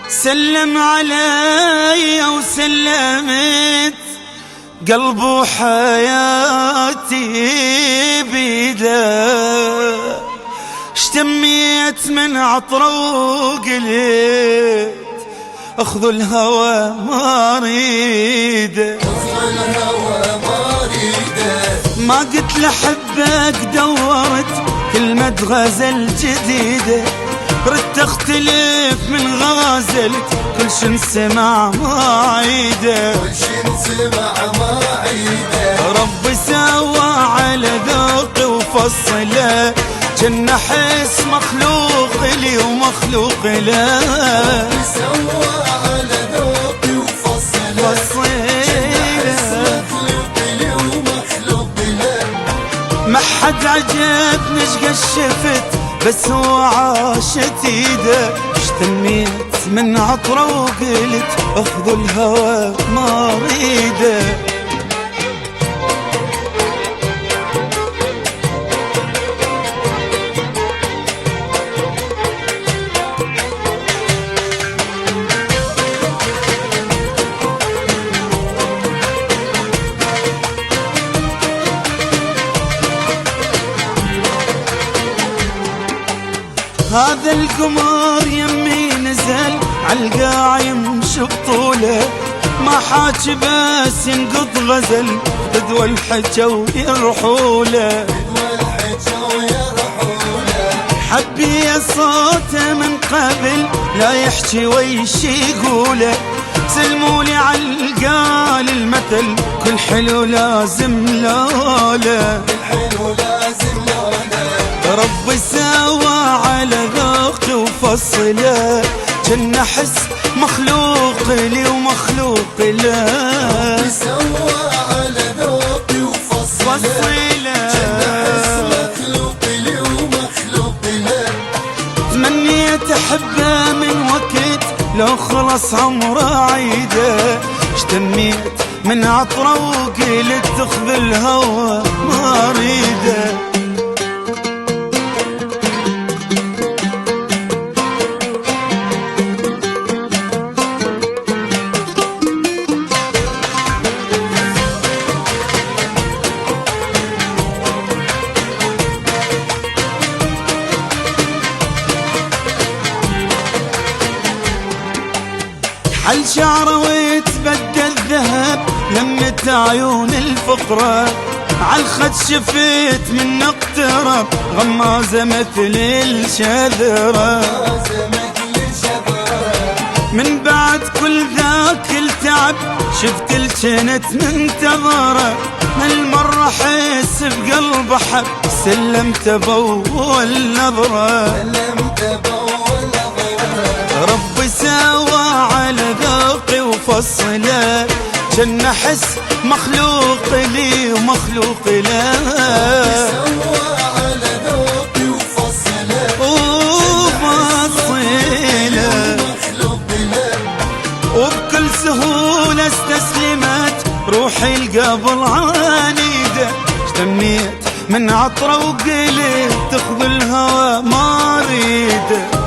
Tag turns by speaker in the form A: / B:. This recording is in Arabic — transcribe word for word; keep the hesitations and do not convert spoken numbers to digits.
A: سلم علي وسلمت قلب وحياتي بيده، اشتميت من عطره وقلت اخذ الهوى ما اريده، ما قلت لحبك دورت كلمة غزل جديدة، ردت اختلف من غازلك كل شي انسمع ما عيده،
B: كل شي انسمع ما عيده.
A: ربي سوى على ذوقي وفصله، جنة حس مخلوق لي ومخلوق له،
B: ربي سوى على ذوقي وفصله، جنة حس مخلوق لي ومخلوق له.
A: ما حد عجبني شقد شفت بس هو عاشت ايده، اشتميت من عطره وقلت اخذ الهوى ما اريده. هذا القمر يمي نزل عالقاع يمشي بطوله، ما حاج بس ينقض غزل بدوى الحجا ويرحوله، حبي صوته من قبل لا يحكي ويش يقوله، سلمولي عالقال المثل كل حلو لازم لوله، ربي سوى على ذوقي وفصله، جنة حس مخلوق لي ومخلوق له،
B: ربي سوى على ذوقي وفصله، جنة حس مخلوق لي ومخلوق له.
A: تمنيت احبه من وقت لو خلص عمره عيده، اشتميت من عطره وقلت تخذ الهوى ما اريده. حل شعره ويتبدل ذهب لمت عيون الفقرة، عالخد شفيت من اقترب غمازة مثل الشذرة، من بعد كل ذاك التعب شفت الجنت منتظرة، هالمرة حس بقلب حب سلمت بأول نظرة، ربي سوى على ذوقي وفصله، جنة حس مخلوق لي ومخلوق له،
B: ربي سوى على ذوقي وفصله،
A: وفصله
B: ومخلوق له.
A: وبكل سهولة استسلمت روحي القبل عنيده، اشتميت من عطره وقلت تاخذ الهوى ما اريده.